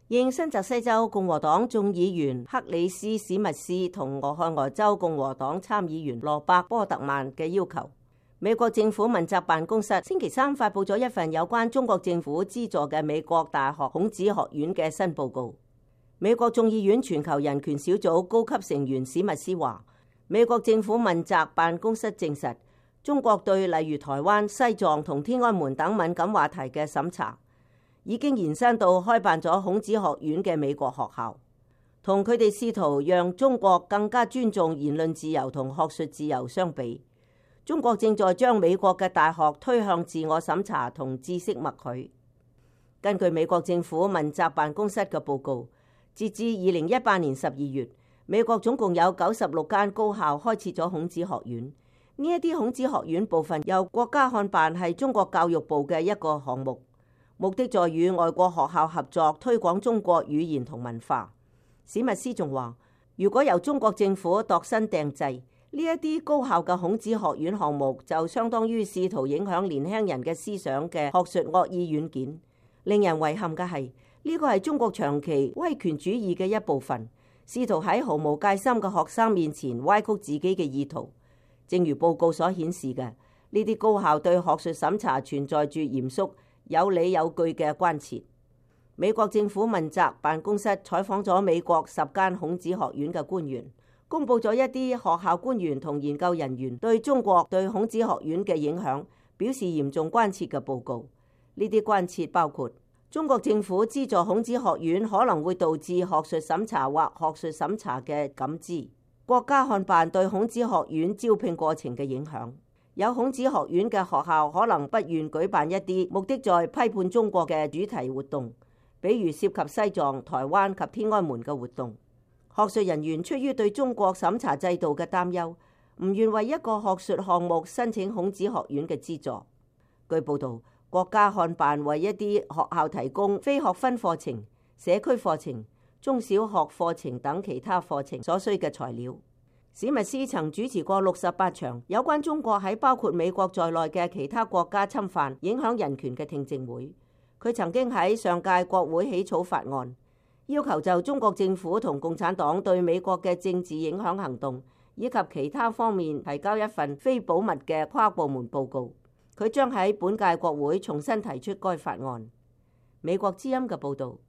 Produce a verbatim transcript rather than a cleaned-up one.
應新澤西州共和黨眾議員克里斯史密斯同俄亥俄州共和黨參議員羅伯波特曼嘅要求，美國政府問責辦公室星期三發佈咗一份有關中國政府資助嘅美國大學孔子學院嘅新報告。美國眾議院全球人權小組高級成員史密斯話，美國政府問責辦公室證實，中國對例如台灣、西藏同天安門等敏感話題嘅審查已經延伸到開辦咗孔子學院嘅美國學校，同佢哋試圖讓中國更加尊重言論自由同學術自由相比，中國正在將美國嘅大學推向自我審查同知識默許。根據美國政府問責辦公室嘅報告，截至二零一八年十二月，美國總共有九十六間高校開設咗孔子學院。呢一啲孔子學院部分由國家看辦，係中國教育部嘅一個項目，目的在與外國學校合作推廣中國語言同文化。史密斯仲話，如果由中國政府度身訂製呢一啲高校嘅孔子學院項目，就相當於試圖影響年輕人嘅思想嘅學術惡意軟件。令人遺憾嘅係，呢個係中國長期威權主義嘅一部分，試圖喺毫無戒心嘅學生面前歪曲自己嘅意圖。正如報告所顯示嘅，呢啲高校對學術審查存在住嚴肅、有理有據嘅關切。美國政府問責辦公室採訪咗美國十間孔子學院嘅官員，公佈咗一啲學校官員同研究人員對中國對孔子學院嘅影響表示嚴重關切嘅報告。呢啲關切包括中國政府資助孔子學院可能會導致學術審查或學術審查嘅感知，國家看辦對孔子學院招聘過程嘅影響，有孔子學院嘅學校可能不願舉辦一啲目的在批判中國嘅主題活動，比如涉及西藏、台灣及天安門嘅活動。學術人員出於對中國審查制度嘅擔憂，唔願為一個學術項目申請孔子學院嘅資助。據報道，國家看辦為一啲學校提供非學分課程、社區課程、中小學課程等其他課程所需嘅材料。史密斯曾主持過六十八場有關中國喺包括美國在內嘅其他國家侵犯、影響人權嘅聽證會。佢曾經喺上屆國會起草法案，要求就中國政府同共產黨對美國嘅政治影響行動以及其他方面提交一份非保密嘅跨部門報告。佢將喺本屆國會重新提出該法案。美國之音嘅報導。